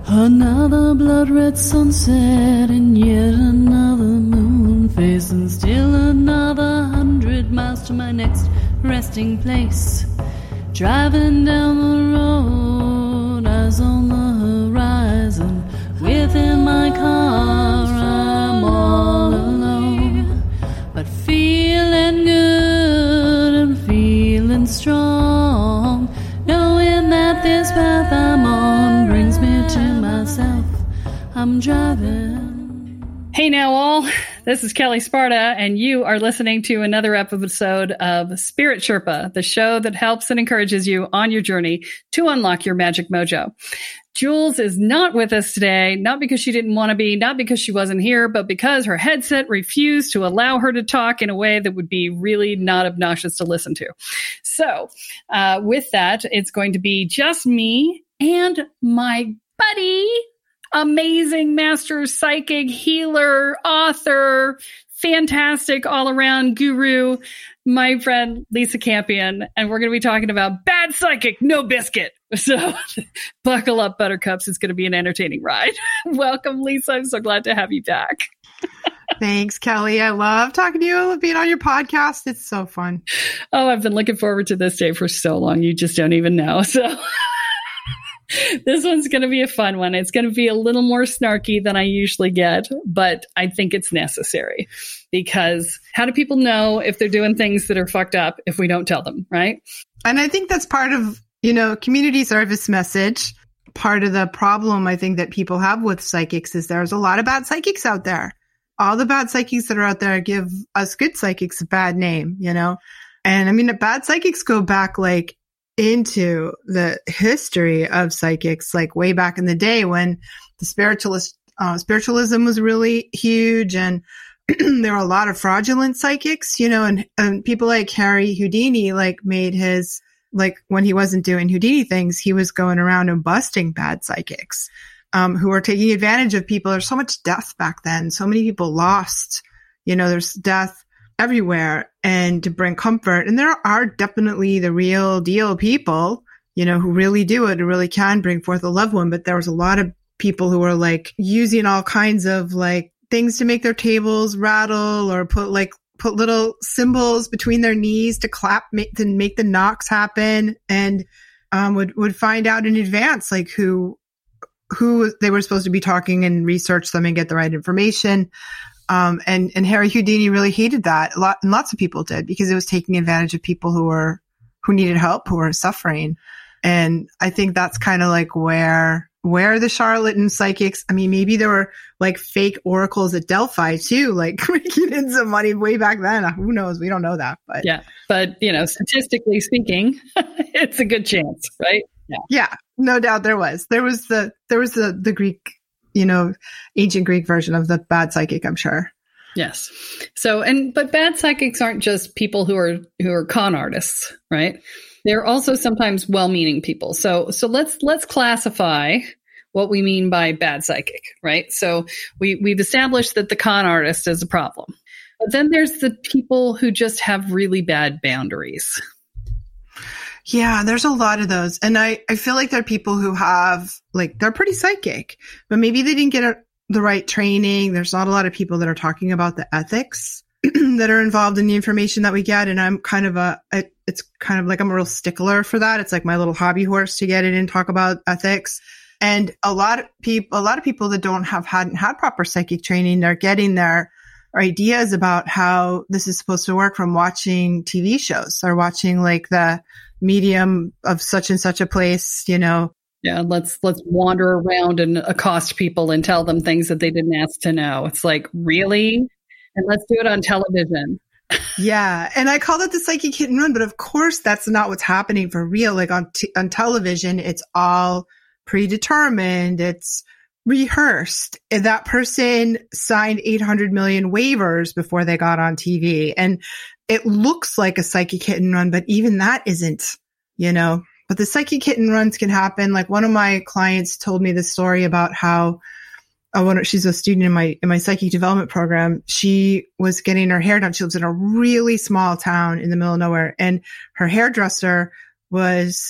Another blood-red sunset and yet another moon face, and still another 100 miles to my next resting place. Driving down the road, eyes on the horizon. Within my car, I'm all alone, but feeling good and feeling strong, knowing that this path I'm on brings me to myself. I'm driving. Hey now all, this is Kelly Sparta, and you are listening to another episode of Spirit Sherpa, the show that helps and encourages you on your journey to unlock your magic mojo. Jules is not with us today, not because she didn't want to be, not because she wasn't here, but because her headset refused to allow her to talk in a way that would be really not obnoxious to listen to. So with that, it's going to be just me and my buddy, amazing master psychic, healer, author, fantastic all-around guru, my friend Lisa Campion, and we're going to be talking about Bad Psychic, No Biscuit. So buckle up, buttercups. It's going to be an entertaining ride. Welcome, Lisa. I'm so glad to have you back. Thanks, Kelly. I love talking to you. I love being on your podcast. It's so fun. Oh, I've been looking forward to this day for so long. You just don't even know. So this one's going to be a fun one. It's going to be a little more snarky than I usually get, but I think it's necessary because how do people know if they're doing things that are fucked up if we don't tell them, right? And I think that's part of, community service message. Part of the problem I think that people have with psychics is there's a lot of bad psychics out there. All the bad psychics that are out there give us good psychics a bad name, And I mean, the bad psychics go back into the history of psychics, way back in the day when the spiritualism was really huge, and there were a lot of fraudulent psychics, and people like Harry Houdini, made his, when he wasn't doing Houdini things, he was going around and busting bad psychics, who were taking advantage of people. There's so much death back then. So many people lost, there's death everywhere, and to bring comfort. And there are definitely the real deal people, who really do it, who really can bring forth a loved one. But there was a lot of people who were using all kinds of things to make their tables rattle, or put little symbols between their knees to clap, to make the knocks happen, and would find out in advance who they were supposed to be talking, and research them and get the right information. And Harry Houdini really hated that a lot, and lots of people did, because it was taking advantage of people who needed help, who were suffering. And I think that's kind of where the charlatan psychics, I mean, maybe there were fake oracles at Delphi too, making in some money way back then. Who knows? We don't know that, but yeah. But statistically speaking, it's a good chance, right? Yeah, no doubt there was the Greek, ancient Greek version of the bad psychic, I'm sure. Yes. So, but bad psychics aren't just people who are con artists, right? They're also sometimes well-meaning people. So let's classify what we mean by bad psychic, right? So we've established that the con artist is a problem. But then there's the people who just have really bad boundaries. Yeah, there's a lot of those. And I feel like there are people who have, they're pretty psychic, but maybe they didn't get the right training. There's not a lot of people that are talking about the ethics that are involved in the information that we get. And I'm kind of I'm a real stickler for that. It's my little hobby horse to get in and talk about ethics. And a lot of people that hadn't had proper psychic training, they're getting their ideas about how this is supposed to work from watching TV shows, or watching the medium of such and such a place, Yeah, let's wander around and accost people and tell them things that they didn't ask to know. It's really? And let's do it on television. Yeah. And I call it the psychic hit and run, but of course that's not what's happening for real. On television, it's all predetermined. It's rehearsed. And that person signed 800 million waivers before they got on TV. And it looks like a psychic hit and run, but even that isn't, but the psychic hit and runs can happen. One of my clients told me this story about how she's a student in my psychic development program. She was getting her hair done. She lives in a really small town in the middle of nowhere, and her hairdresser was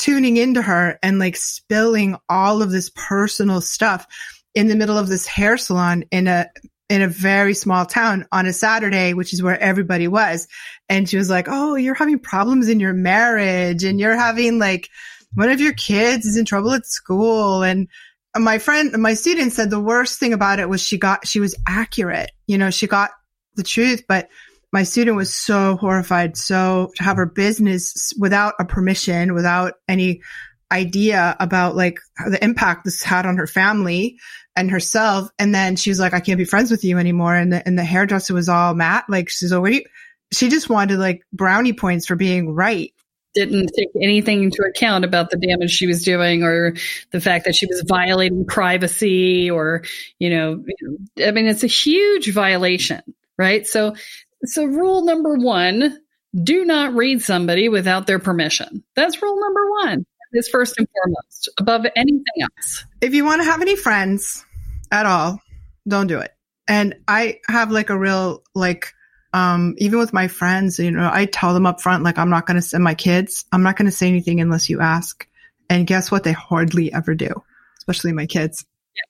tuning into her and like spilling all of this personal stuff in the middle of this hair salon in a very small town on a Saturday, which is where everybody was. And she was like, oh, you're having problems in your marriage, and you're having like one of your kids is in trouble at school. And my student said the worst thing about it was she was accurate. You know, she got the truth, but my student was so horrified. So to have her business without a permission, without any idea about like the impact this had on her family and herself. And then she was like, I can't be friends with you anymore. And the hairdresser was all mad. Like, she's like, she just wanted like brownie points for being right. Didn't take anything into account about the damage she was doing, or the fact that she was violating privacy, or, I mean, it's a huge violation, right? So rule number 1, do not read somebody without their permission. That's rule number 1. Is first and foremost, above anything else. If you want to have any friends at all, don't do it. And I have like a real, like, even with my friends, I tell them up front, like, I'm not going to send my kids. I'm not going to say anything unless you ask. And guess what? They hardly ever do, especially my kids.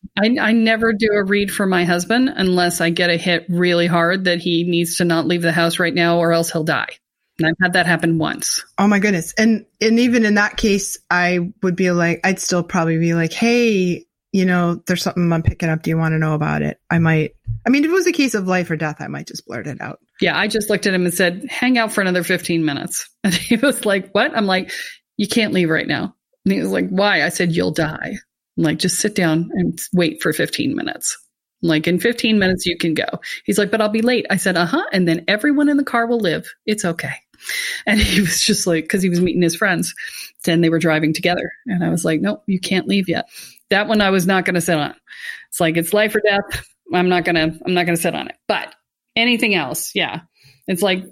I never do a read for my husband unless I get a hit really hard that he needs to not leave the house right now or else he'll die. And I've had that happen once. Oh my goodness. And even in that case, I would be like, I'd still probably be like, hey, there's something I'm picking up. Do you want to know about it? If it was a case of life or death, I might just blurt it out. Yeah. I just looked at him and said, hang out for another 15 minutes. And he was like, what? I'm like, you can't leave right now. And he was like, why? I said, you'll die. I'm like, just sit down and wait for 15 minutes. I'm like, in 15 minutes, you can go. He's like, but I'll be late. I said, and then everyone in the car will live. It's okay. And he was just like, because he was meeting his friends and they were driving together. And I was like, no, you can't leave yet. That one I was not going to sit on. It's like, it's life or death. I'm not going to sit on it. But anything else, yeah. It's like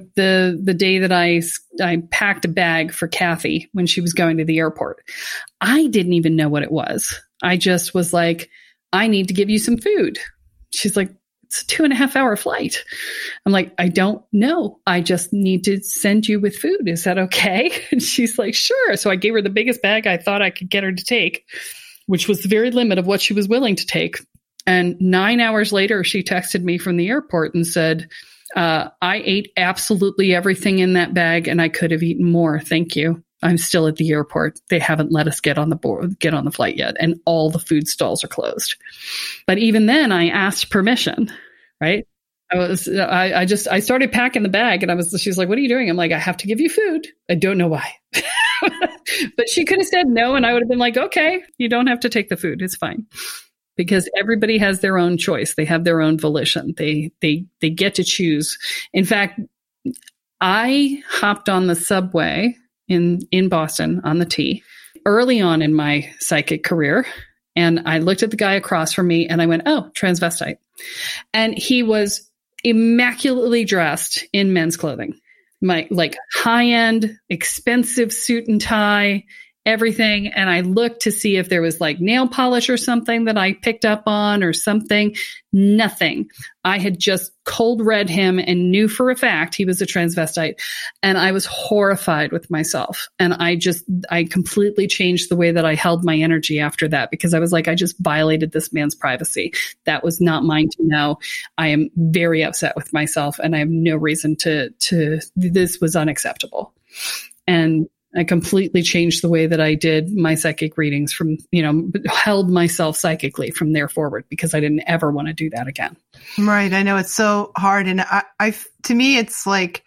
the day that I packed a bag for Kathy when she was going to the airport. I didn't even know what it was. I just was like, I need to give you some food. She's like, it's a 2.5-hour flight. I'm like, I don't know. I just need to send you with food. Is that okay? And she's like, sure. So I gave her the biggest bag I thought I could get her to take, which was the very limit of what she was willing to take. And 9 hours later, she texted me from the airport and said, I ate absolutely everything in that bag and I could have eaten more. Thank you. I'm still at the airport. They haven't let us get on the flight yet. And all the food stalls are closed. But even then I asked permission, right? I started packing the bag and she's like, what are you doing? I'm like, I have to give you food. I don't know why. But she could have said no. And I would have been like, okay, you don't have to take the food. It's fine. Because everybody has their own choice. They have their own volition. They get to choose. In fact, I hopped on the subway in Boston on the T early on in my psychic career. And I looked at the guy across from me and I went, oh, transvestite. And he was immaculately dressed in men's clothing. My like high-end, expensive suit and tie, everything. And I looked to see if there was like nail polish or something that I picked up on or something. Nothing. I had just cold read him and knew for a fact he was a transvestite. And I was horrified with myself. And I completely changed the way that I held my energy after that, because I was like, I just violated this man's privacy. That was not mine to know. I am very upset with myself and I have no reason to this was unacceptable. And I completely changed the way that I did my psychic readings from, held myself psychically from there forward, because I didn't ever want to do that again. Right. I know it's so hard. And I to me, it's like,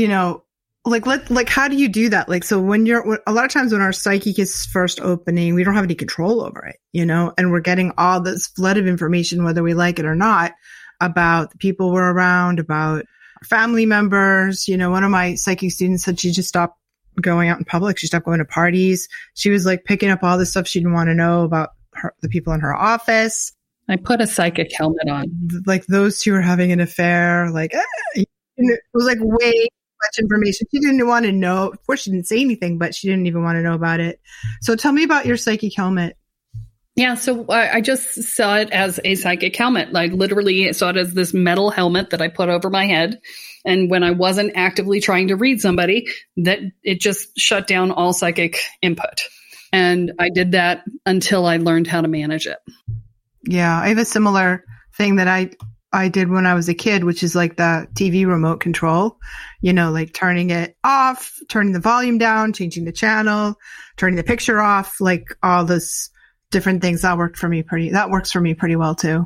how do you do that? Like, so a lot of times when our psychic is first opening, we don't have any control over it, and we're getting all this flood of information, whether we like it or not, about the people we're around, about our family members. One of my psychic students said she just stopped going out in public. She stopped going to parties. She was like picking up all the stuff she didn't want to know about the people in her office. I put a psychic helmet on. Like those two are having an affair. Like it was like way too much information. She didn't want to know. Of course, she didn't say anything, but she didn't even want to know about it. So tell me about your psychic helmet. Yeah, so I just saw it as a psychic helmet. I literally saw it as this metal helmet that I put over my head. And when I wasn't actively trying to read somebody, that it just shut down all psychic input. And I did that until I learned how to manage it. Yeah, I have a similar thing that I did when I was a kid, which is like the TV remote control, like turning it off, turning the volume down, changing the channel, turning the picture off, like all this different things. That works for me pretty well too.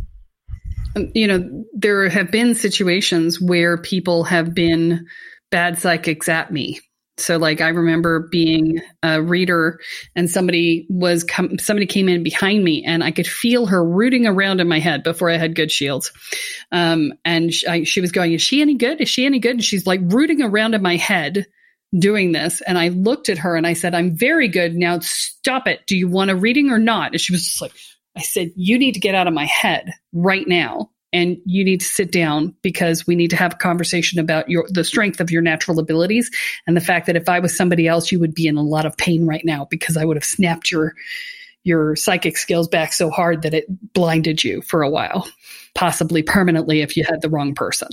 There have been situations where people have been bad psychics at me. So like I remember being a reader and somebody came in behind me and I could feel her rooting around in my head before I had good shields. And she was going, is she any good? Is she any good? And she's like rooting around in my head doing this. And I looked at her and I said, I'm very good. Now stop it. Do you want a reading or not? And she was just like, I said, you need to get out of my head right now. And you need to sit down because we need to have a conversation about the strength of your natural abilities and the fact that if I was somebody else, you would be in a lot of pain right now because I would have snapped your psychic skills back so hard that it blinded you for a while, possibly permanently if you had the wrong person.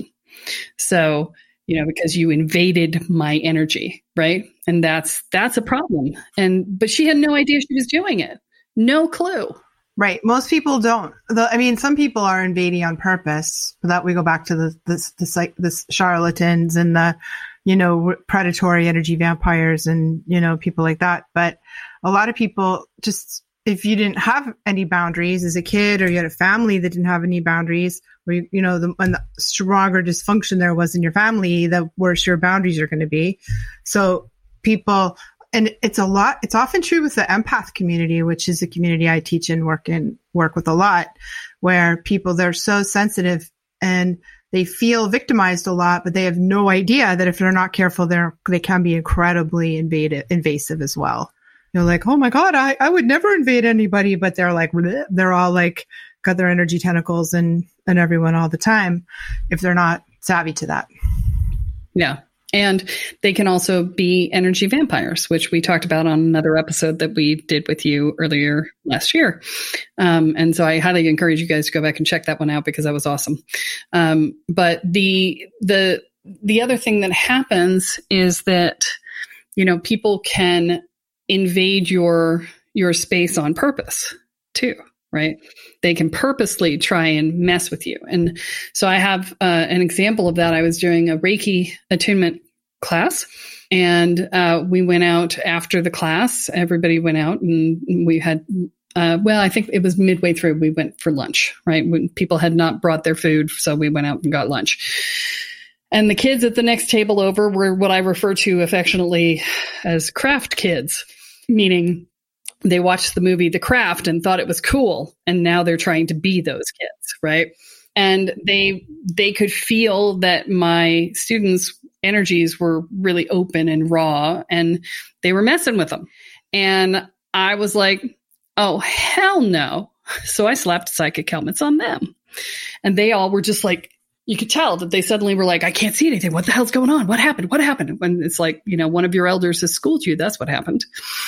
So, because you invaded my energy, right? And that's a problem. But she had no idea she was doing it. No clue. Right. Most people don't. Some people are invading on purpose. But that we go back to the charlatans and the, predatory energy vampires and, people like that. But a lot of people just, if you didn't have any boundaries as a kid or you had a family that didn't have any boundaries, or, and the stronger dysfunction there was in your family, the worse your boundaries are going to be. So people, and it's often true with the empath community, which is a community I teach and work with a lot, where people, they're so sensitive and they feel victimized a lot, but they have no idea that if they're not careful, they can be incredibly invasive as well. You're like, oh my God, I would never invade anybody, but they're like, bleh. They're all like got their energy tentacles and everyone all the time if they're not savvy to that. Yeah. And they can also be energy vampires, which we talked about on another episode that we did with you earlier last year. And so I highly encourage you guys to go back and check that one out because that was awesome. But the other thing that happens is that, people can invade your space on purpose too, right? They can purposely try and mess with you. And so I have an example of that. I was doing a Reiki attunement class and we went out after the class. Everybody went out and we had, I think it was midway through, we went for lunch, right? When people had not brought their food. So we went out and got lunch. And the kids at the next table over were what I refer to affectionately as craft kids, meaning they watched the movie The Craft and thought it was cool. And now they're trying to be those kids, right? And they could feel that my students' energies were really open and raw and they were messing with them. And I was like, oh, hell no. So I slapped psychic helmets on them. And they all were just like, you could tell that they suddenly were like, I can't see anything. What the hell's going on? What happened? What happened? When it's like, one of your elders has schooled you. That's what happened.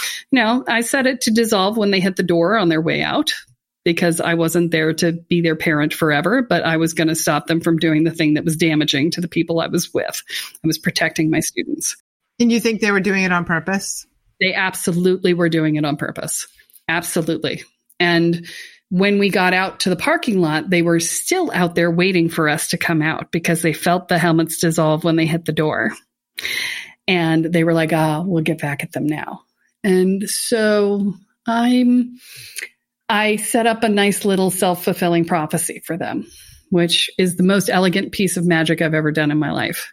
I set it to dissolve when they hit the door on their way out because I wasn't there to be their parent forever, but I was going to stop them from doing the thing that was damaging to the people I was with. I was protecting my students. And you think they were doing it on purpose? They absolutely were doing it on purpose. Absolutely. And when we got out to the parking lot, they were still out there waiting for us to come out because they felt the helmets dissolve when they hit the door. And they were like, we'll get back at them now. And so I set up a nice little self-fulfilling prophecy for them, which is the most elegant piece of magic I've ever done in my life.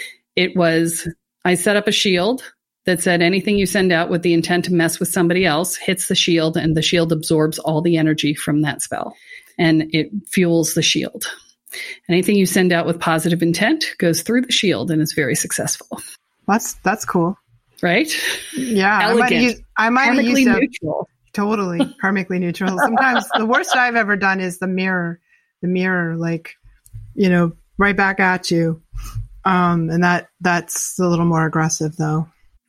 I set up a shield that said anything you send out with the intent to mess with somebody else hits the shield and the shield absorbs all the energy from that spell and it fuels the shield. Anything you send out with positive intent goes through the shield and is very successful. That's cool. Right? Yeah. Elegant. I might have used neutral. Totally. Karmically neutral. Sometimes the worst I've ever done is the mirror, like, right back at you. And that's a little more aggressive though.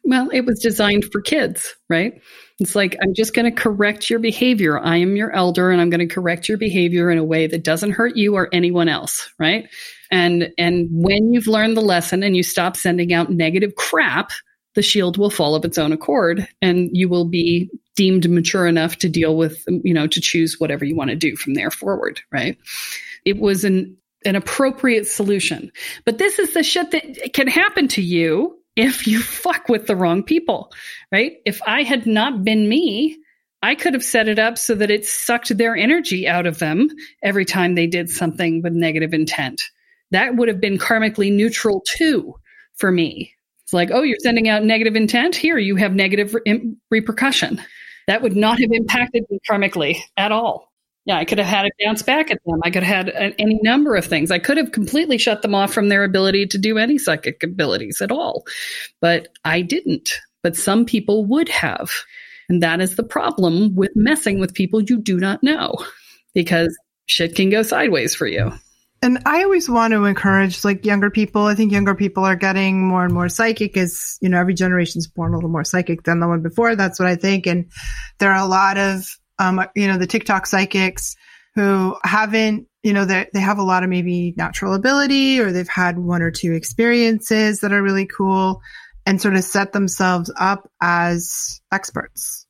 Well, it was designed for kids, right? It's like, I'm just going to correct your behavior. I am your elder, and I'm going to correct your behavior in a way that doesn't hurt you or anyone else, right? And when you've learned the lesson and you stop sending out negative crap, the shield will fall of its own accord, and you will be deemed mature enough to deal with, to choose whatever you want to do from there forward, right? It was an appropriate solution. But this is the shit that can happen to you if you fuck with the wrong people, right? If I had not been me, I could have set it up so that it sucked their energy out of them every time they did something with negative intent. That would have been karmically neutral too for me. It's like, oh, you're sending out negative intent? Here, you have negative repercussion. That would not have impacted me karmically at all. Yeah, I could have had it bounce back at them. I could have had any number of things. I could have completely shut them off from their ability to do any psychic abilities at all. But I didn't. But some people would have. And that is the problem with messing with people you do not know, because shit can go sideways for you. And I always want to encourage younger people. I think younger people are getting more and more psychic as, every generation's born a little more psychic than the one before. That's what I think. And there are a lot of the TikTok psychics who haven't, they have a lot of maybe natural ability, or they've had one or two experiences that are really cool and sort of set themselves up as experts,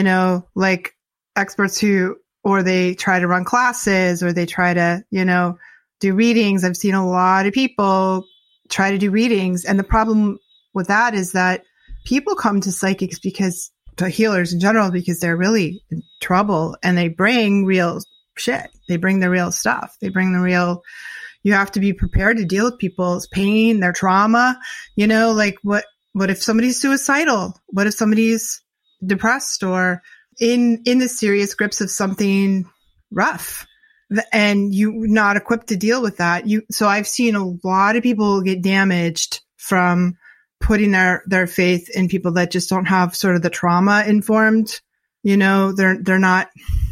like experts or they try to run classes, or they try to, do readings. I've seen a lot of people try to do readings. And the problem with that is that people come to psychics to healers in general, because they're really in trouble, and they bring real shit. They bring the real stuff. They bring the real, you have to be prepared to deal with people's pain, their trauma, what if somebody's suicidal? What if somebody's depressed or in the serious grips of something rough, and you're not equipped to deal with that? So I've seen a lot of people get damaged from putting their faith in people that just don't have sort of the trauma informed, they're not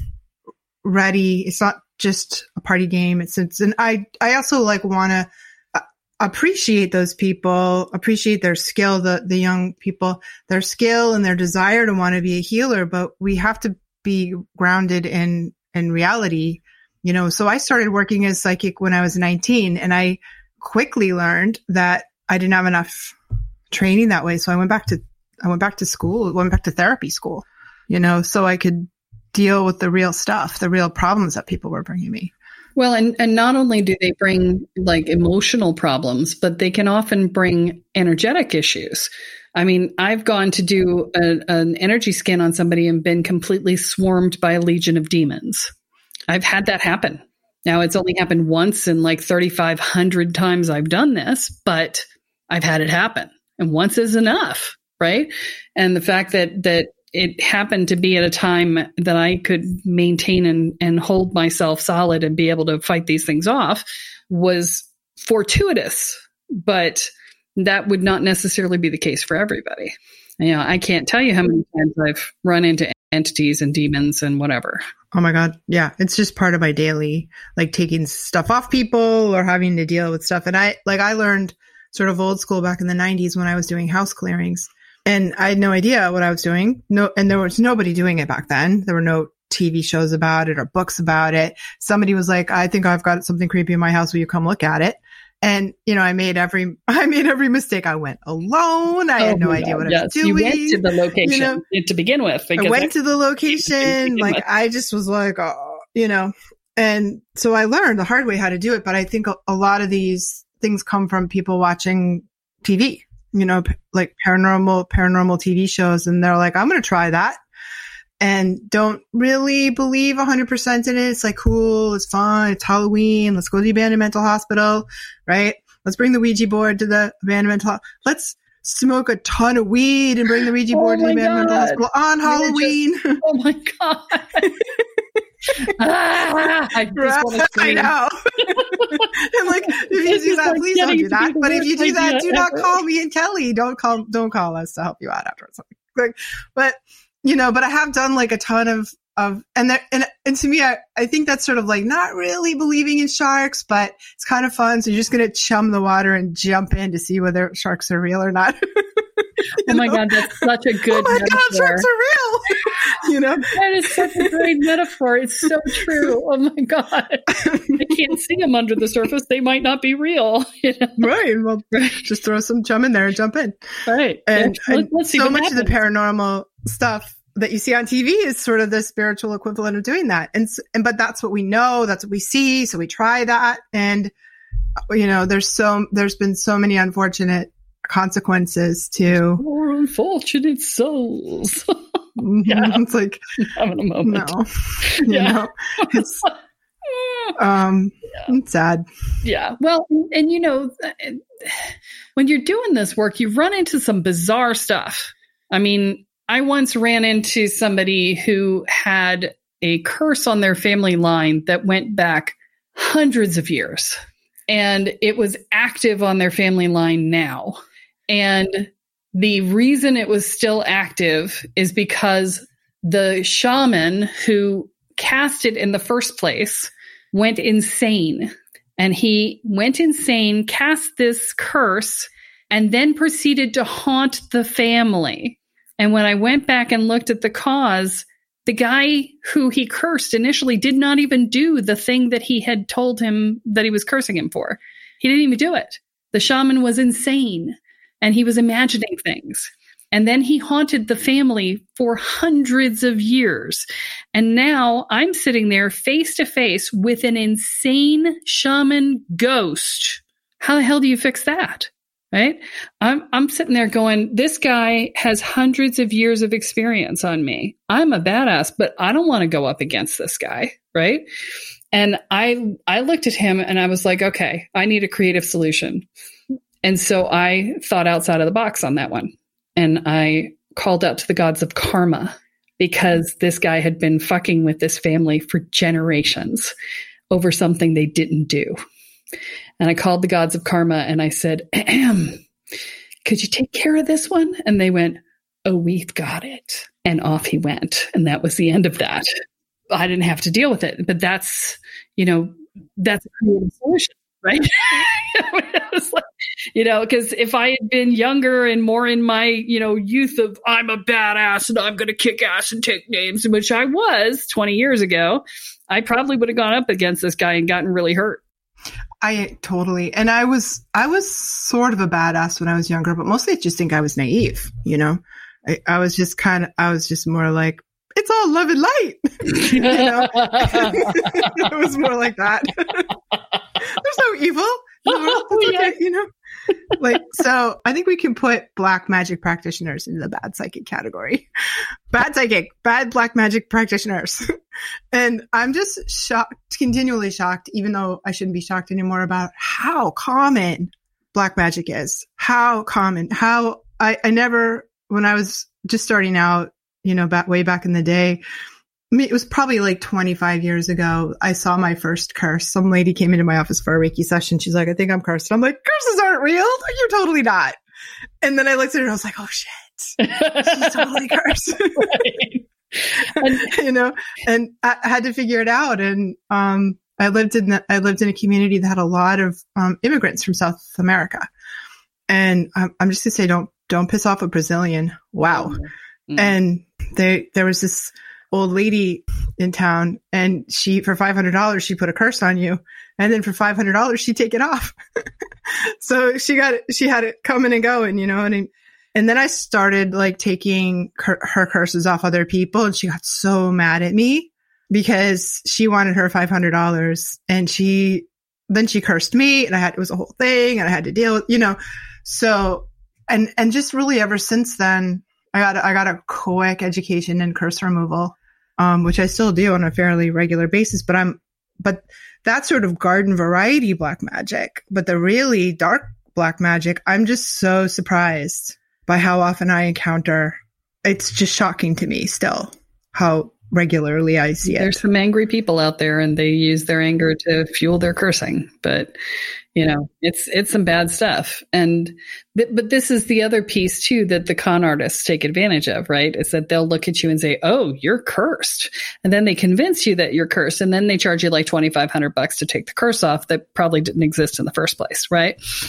ready. It's not just a party game. And I also want to appreciate those people, appreciate their skill, the young people, their skill and their desire to want to be a healer, but we have to be grounded in reality, So I started working as psychic when I was 19, and I quickly learned that I didn't have enough training that way. So I went back to school, went back to therapy school, so I could deal with the real stuff, the real problems that people were bringing me. Well, and not only do they bring emotional problems, but they can often bring energetic issues. I mean, I've gone to do an energy scan on somebody and been completely swarmed by a legion of demons. I've had that happen. Now, it's only happened once in 3,500 times I've done this, but I've had it happen. And once is enough, right? And the fact that it happened to be at a time that I could maintain and hold myself solid and be able to fight these things off was fortuitous, but that would not necessarily be the case for everybody. I can't tell you how many times I've run into entities and demons and whatever. Oh my God. Yeah. It's just part of my daily, taking stuff off people or having to deal with stuff. And I learned sort of old school back in the 90s when I was doing house clearings, and I had no idea what I was doing. And there was nobody doing it back then. There were no TV shows about it or books about it. Somebody was like, I think I've got something creepy in my house. Will you come look at it? And, I made every mistake. I went alone. I had no idea what I was doing. You went to the location to begin with. I went to the location. I just was and so I learned the hard way how to do it. But I think a lot of these things come from people watching TV, paranormal TV shows. And they're like, I'm going to try that. And don't really believe 100% in it. It's cool. It's fun. It's Halloween. Let's go to the abandoned mental hospital, right? Let's bring the Ouija board to the abandoned mental hospital. Let's smoke a ton of weed and bring the Ouija board to the abandoned mental hospital on Halloween. Oh my God. I know. And if you do that, please don't do that. But if you do that, do not call me and Kelly. Don't call us to help you out afterwards. But I have done a ton of and to me, I think that's sort of not really believing in sharks, but it's kind of fun. So you're just going to chum the water and jump in to see whether sharks are real or not. Oh my God, that's such a good metaphor. God, sharks are real. That is such a great metaphor. It's so true. Oh my God. I can't see them under the surface. They might not be real. Right. Well, just throw some chum in there and jump in. Right. And let's see so what much happens. of the paranormal stuff that you see on TV is sort of the spiritual equivalent of doing that. But that's what we know. That's what we see. So we try that. And, there's been so many unfortunate consequences to more unfortunate souls. Yeah. It's like, I'm having a moment. No, it's, it's sad. Yeah. Well, and when you're doing this work, you run into some bizarre stuff. I mean, I once ran into somebody who had a curse on their family line that went back hundreds of years, and it was active on their family line now. And the reason it was still active is because the shaman who cast it in the first place went insane. And he went insane, cast this curse, and then proceeded to haunt the family. And when I went back and looked at the cause, the guy who he cursed initially did not even do the thing that he had told him that he was cursing him for. He didn't even do it. The shaman was insane, and he was imagining things. And then he haunted the family for hundreds of years. And now I'm sitting there face to face with an insane shaman ghost. How the hell do you fix that? Right? I'm sitting there going, this guy has hundreds of years of experience on me. I'm a badass, but I don't want to go up against this guy. Right? And I looked at him and I was like, okay, I need a creative solution. And so I thought outside of the box on that one. And I called out to the gods of karma, because this guy had been fucking with this family for generations over something they didn't do. And I called the gods of karma and I said, could you take care of this one? And they went, oh, we've got it. And off he went. And that was the end of that. I didn't have to deal with it. But that's a creative solution, right? It's like, because if I had been younger and more in my, youth of I'm a badass and I'm going to kick ass and take names, which I was 20 years ago, I probably would have gone up against this guy and gotten really hurt. I totally. And I was sort of a badass when I was younger, but mostly I just think I was naive, I was just more like, it's all love and light. It was more like that. There's no evil. Okay, so I think we can put black magic practitioners into the bad psychic category. Bad psychic, bad black magic practitioners. And I'm just continually shocked, even though I shouldn't be shocked anymore, about how common black magic is. How common. How I never, when I was just starting out, way back in the day, it was probably like 25 years ago, I saw my first curse. Some lady came into my office for a Reiki session. She's like, I think I'm cursed. I'm like, curses aren't real. You're totally not. And then I looked at her and I was like, oh shit, she's totally cursed. And I had to figure it out. And, I lived in a community that had a lot of, immigrants from South America. And I'm just gonna say, don't piss off a Brazilian. Wow. Mm-hmm. And there was this old lady in town, and she, for $500, she put a curse on you. And then for $500, she'd take it off. So she had it coming and going, and then I started like taking her curses off other people, and she got so mad at me because she wanted her $500, and then she cursed me, and it was a whole thing, and I had to deal with, so, and just really ever since then, I got a quick education in curse removal, which I still do on a fairly regular basis, but that's sort of garden variety black magic. But the really dark black magic, I'm just so surprised by how often I encounter. It's just shocking to me still how regularly I see it. There's some angry people out there, and they use their anger to fuel their cursing. But it's some bad stuff. And but this is the other piece too that the con artists take advantage of, right? Is that they'll look at you and say, "Oh, you're cursed," and then they convince you that you're cursed, and then they charge you like $2,500 to take the curse off that probably didn't exist in the first place, right?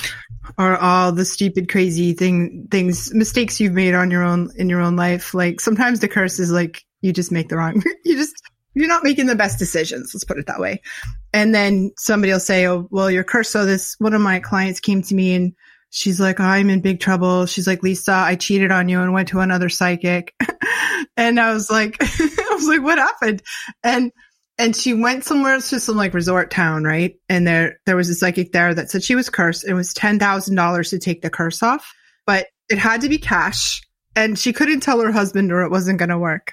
or all the stupid, crazy things, mistakes you've made on in your own life. Like sometimes the curse is like, you just make the wrong, you're not making the best decisions. Let's put it that way. And then somebody will say, oh, well, you're cursed. So one of my clients came to me and she's like, I'm in big trouble. She's like, Lisa, I cheated on you and went to another psychic. And I was like, what happened? And she went somewhere to some like resort town, right? And there was a psychic there that said she was cursed. It was $10,000 to take the curse off, but it had to be cash. And she couldn't tell her husband or it wasn't going to work.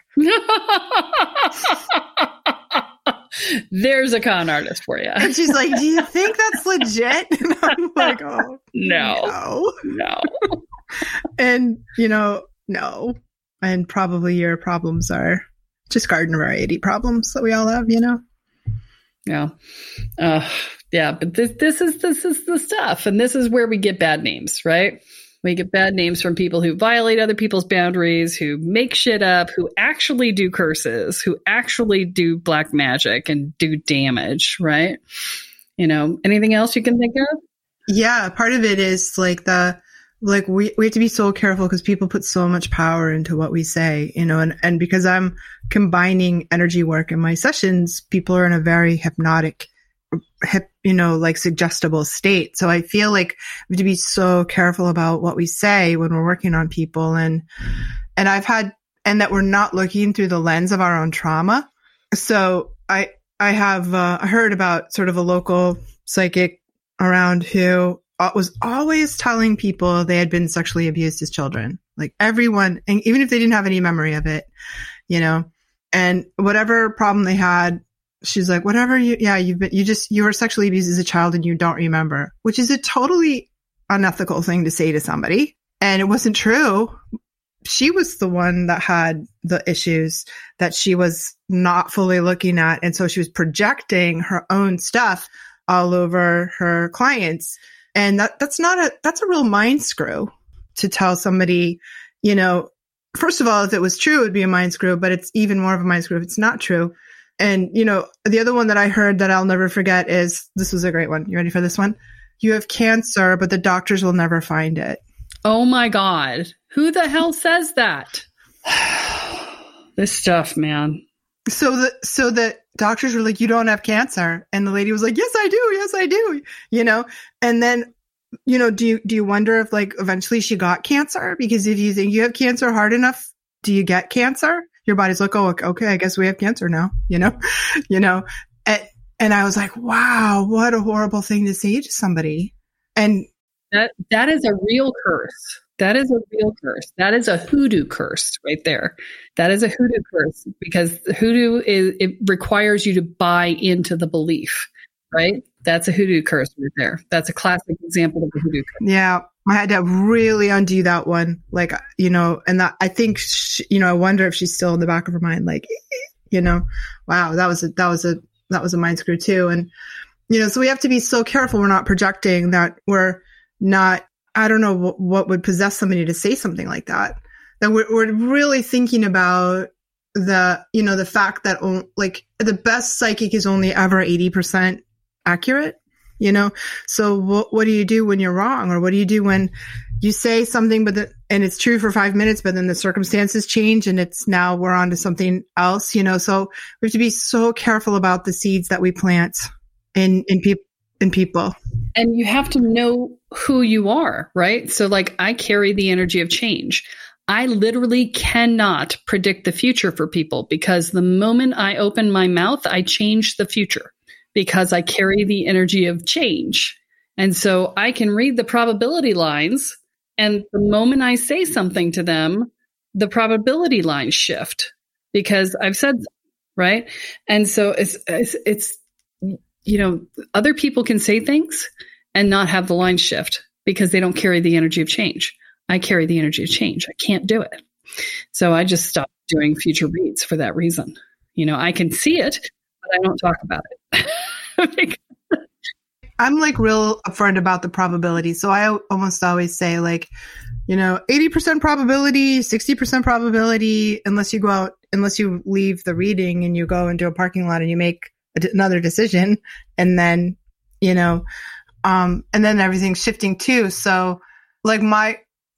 There's a con artist for you. And she's like, do you think that's legit? And I'm like, oh, no. And, no. And probably your problems are just garden variety problems that we all have, Yeah. Yeah. But this is the stuff. And this is where we get bad names, right? We get bad names from people who violate other people's boundaries, who make shit up, who actually do curses, who actually do black magic and do damage, right? Anything else you can think of? Yeah. Part of it is we have to be so careful because people put so much power into what we say, and because I'm combining energy work in my sessions, people are in a very hypnotic, suggestible state. So I feel like we have to be so careful about what we say when we're working on people. And that we're not looking through the lens of our own trauma. So I have heard about sort of a local psychic around who was always telling people they had been sexually abused as children, like everyone, and even if they didn't have any memory of it, and whatever problem they had, she's like, whatever you were sexually abused as a child and you don't remember, which is a totally unethical thing to say to somebody. And it wasn't true. She was the one that had the issues that she was not fully looking at. And so she was projecting her own stuff all over her clients. And that's a real mind screw to tell somebody, first of all, if it was true, it would be a mind screw, but it's even more of a mind screw if it's not true. And, the other one that I heard that I'll never forget is, this was a great one. You ready for this one? You have cancer, but the doctors will never find it. Oh my God. Who the hell says that? This stuff, man. So the doctors were like, you don't have cancer. And the lady was like, yes, I do. And then, do you wonder if eventually she got cancer? Because if you think you have cancer hard enough, do you get cancer? Your body's like, oh, okay, I guess we have cancer now, and I was like, wow, what a horrible thing to say to somebody. And that is a real curse. That is a real curse. That is a hoodoo curse right there. That is a hoodoo curse because hoodoo it requires you to buy into the belief, right? That's a hoodoo curse right there. That's a classic example of a hoodoo curse. Yeah. I had to really undo that one. And that I think, I wonder if she's still in the back of her mind, wow, that was a mind screw too. And, so we have to be so careful. We're not projecting, that we're not, I don't know what would possess somebody to say something like that. That we're really thinking about the fact that the best psychic is only ever 80% accurate. So what do you do when you're wrong? Or what do you do when you say something, and it's true for 5 minutes, but then the circumstances change and we're on to something else, so we have to be so careful about the seeds that we plant in people. And you have to know who you are, right? So I carry the energy of change. I literally cannot predict the future for people because the moment I open my mouth, I change the future. Because I carry the energy of change. And so I can read the probability lines, and the moment I say something to them, the probability lines shift because I've said, right? And so it's other people can say things and not have the line shift because they don't carry the energy of change. I carry the energy of change. I can't do it. So I just stopped doing future reads for that reason. I can see it, but I don't talk about it. I'm real upfront about the probability. So I almost always say 80% probability, 60% probability, unless you leave the reading and you go into a parking lot and you make another decision. And then, And then everything's shifting too. So like my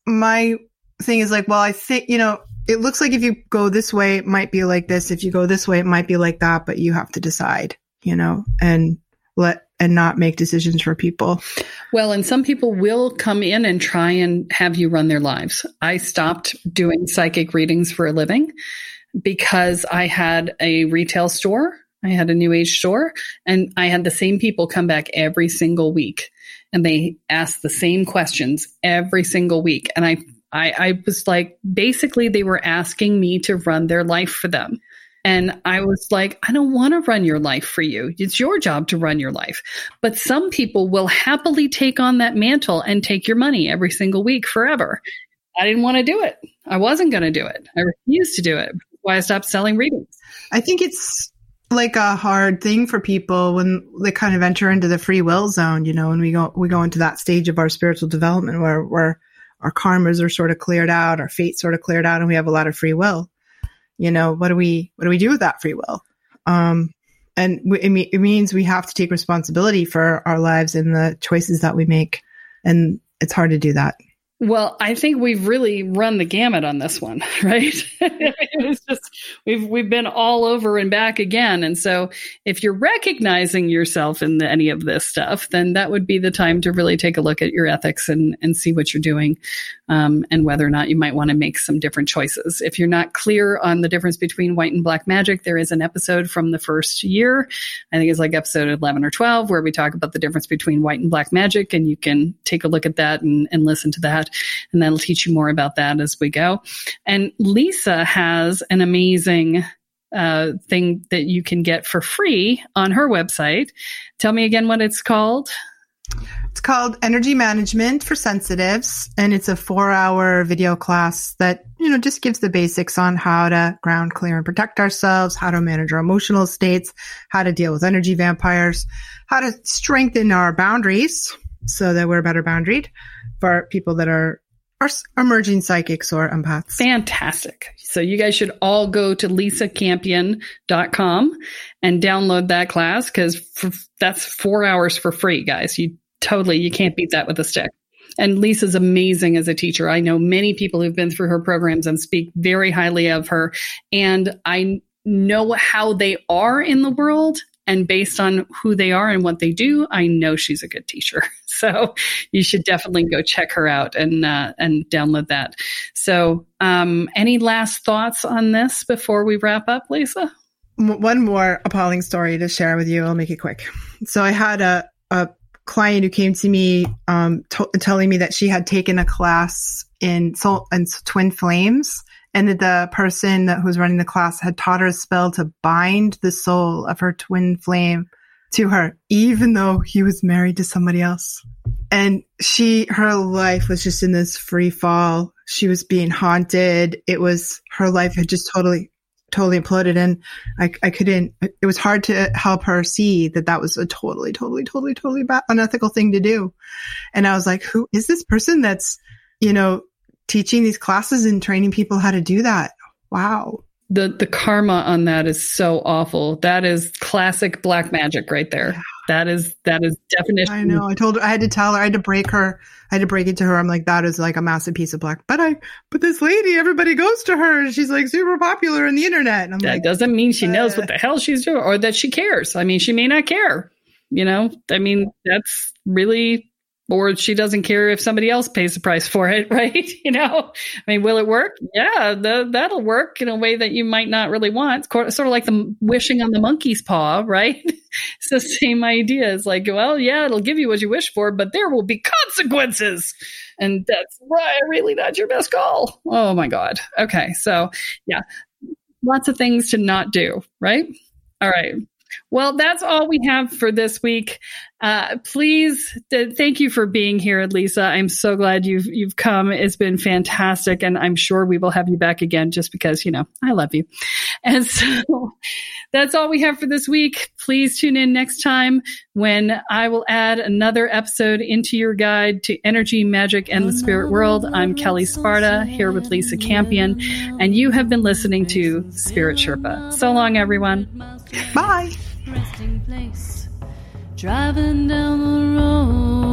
thing is like, well, I think, it looks like if you go this way, it might be like this. If you go this way, it might be like that, but you have to decide, and not make decisions for people. Well, and some people will come in and try and have you run their lives. I stopped doing psychic readings for a living because I had a retail store. I had a new age store, and I had the same people come back every single week, and they asked the same questions every single week. And I was like, basically they were asking me to run their life for them. And I was like, I don't want to run your life for you. It's your job to run your life. But some people will happily take on that mantle and take your money every single week forever. I didn't want to do it. I wasn't going to do it. I refused to do it. That's why I stopped selling readings. I think it's like a hard thing for people when they kind of enter into the free will zone, when we go into that stage of our spiritual development where our karmas are sort of cleared out, our fate's sort of cleared out, and we have a lot of free will. What do we do with that free will? And it means we have to take responsibility for our lives and the choices that we make. And it's hard to do that. Well, I think we've really run the gamut on this one, right? It's just we've been all over and back again. And so if you're recognizing yourself in any of this stuff, then that would be the time to really take a look at your ethics and see what you're doing, and whether or not you might want to make some different choices. If you're not clear on the difference between white and black magic, there is an episode from the first year. I think it's like episode 11 or 12, where we talk about the difference between white and black magic, and you can take a look at that and listen to that. And that'll teach you more about that as we go. And Lisa has an amazing thing that you can get for free on her website. Tell me again what it's called. It's called Energy Management for Sensitives. And it's a 4-hour video class that, just gives the basics on how to ground, clear, and protect ourselves, how to manage our emotional states, how to deal with energy vampires, how to strengthen our boundaries so that we're better boundaried for people that are emerging psychics or empaths. Fantastic. So you guys should all go to lisacampion.com and download that class, because that's 4 hours for free, guys. You can't beat that with a stick. And Lisa's amazing as a teacher. I know many people who've been through her programs and speak very highly of her. And I know how they are in the world. And based on who they are and what they do, I know she's a good teacher. So you should definitely go check her out and download that. So any last thoughts on this before we wrap up, Lisa? One more appalling story to share with you. I'll make it quick. So I had a client who came to me telling me that she had taken a class in twin flames. And that the person who was running the class had taught her a spell to bind the soul of her twin flame to her, even though he was married to somebody else. And her life was just in this free fall. She was being haunted. Her life had just totally imploded. And it was hard to help her see that was a totally bad, unethical thing to do. And I was like, who is this person that's, teaching these classes and training people how to do that? Wow. The karma on that is so awful. That is classic black magic right there. Yeah. That is definition. I know. I had to tell her, I had to break it to her. I'm like, that is like a massive piece of black. But this lady, everybody goes to her and she's like super popular on the internet. And I'm that doesn't mean she knows what the hell she's doing or that she cares. I mean, she may not care, that's really, or she doesn't care if somebody else pays the price for it, right? Will it work? Yeah, that'll work in a way that you might not really want. It's sort of like the wishing on the monkey's paw, right? It's the same idea. It's like, well, yeah, it'll give you what you wish for, but there will be consequences. And that's really not your best call. Oh my God. Okay. So yeah, lots of things to not do, right? All right. Well, that's all we have for this week. Please, thank you for being here, Lisa. I'm so glad you've come. It's been fantastic, and I'm sure we will have you back again just because, I love you. And so that's all we have for this week. Please tune in next time when I will add another episode into your guide to energy, magic, and the spirit world. I'm Kelly Sparta here with Lisa Campion, and you have been listening to Spirit Sherpa. So long, everyone. Bye. Resting place, driving down the road.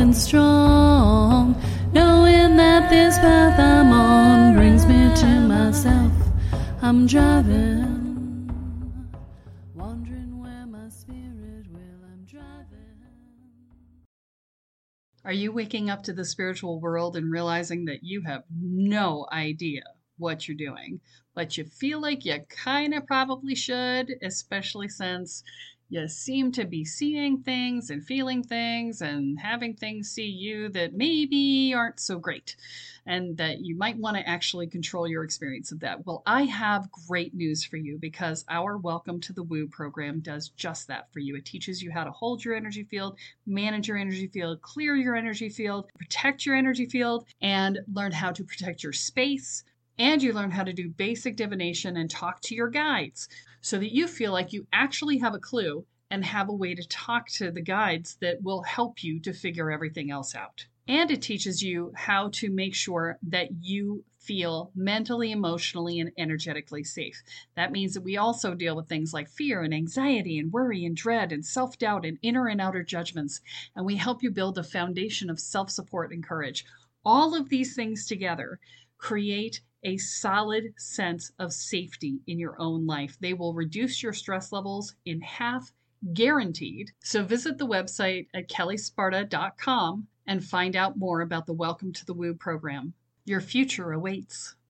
and strong, knowing that this path I'm on brings me to myself. I'm driving, wondering where my spirit will. I'm driving. Are you waking up to the spiritual world and realizing that you have no idea what you're doing, but you feel like you kind of probably should, especially since you seem to be seeing things and feeling things and having things see you that maybe aren't so great, and that you might want to actually control your experience of that? Well, I have great news for you, because our Welcome to the Woo program does just that for you. It teaches you how to hold your energy field, manage your energy field, clear your energy field, protect your energy field, and learn how to protect your space. And you learn how to do basic divination and talk to your guides, so that you feel like you actually have a clue and have a way to talk to the guides that will help you to figure everything else out. And it teaches you how to make sure that you feel mentally, emotionally, and energetically safe. That means that we also deal with things like fear and anxiety and worry and dread and self-doubt and inner and outer judgments. And we help you build a foundation of self-support and courage. All of these things together create a solid sense of safety in your own life. They will reduce your stress levels in half, guaranteed. So visit the website at kellysparta.com and find out more about the Welcome to the Woo program. Your future awaits.